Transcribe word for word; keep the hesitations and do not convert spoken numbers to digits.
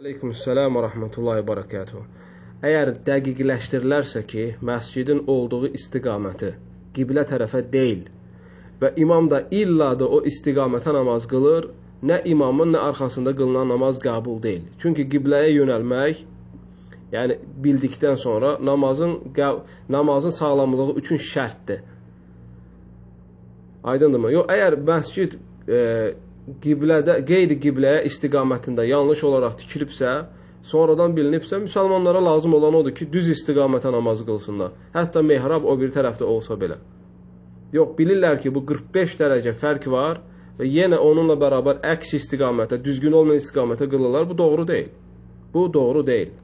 Aleykümselam və rəhmətullahi və barakatuhu. Əgər dəqiqləşdirilərsə ki, məscidin olduğu istiqaməti qiblə tərəfə deyil və imam da illa da o istiqamətə namaz qılır, nə imamın, nə arxasında qılınan namaz qəbul deyil. Çünki qibləyə yönəlmək, yəni bildikdən sonra namazın, namazın sağlamlığı üçün şərtdir. Aydındırmı? Yox, əgər məscid e, qiblədə, qeyri-qibləyə istiqamətində yanlış olaraq tikilibsə, sonradan bilinibsə, müsəlmanlara lazım olan odur ki, düz istiqamətə namaz qılsınlar. Hətta mehrab o bir tərəfdə olsa belə. Yox, bilirlər ki, bu qırx beş dərəcə fərq var və yenə onunla bərabər əks istiqamətə, düzgün olmayan istiqamətə qılırlar. Bu doğru deyil. Bu doğru deyil.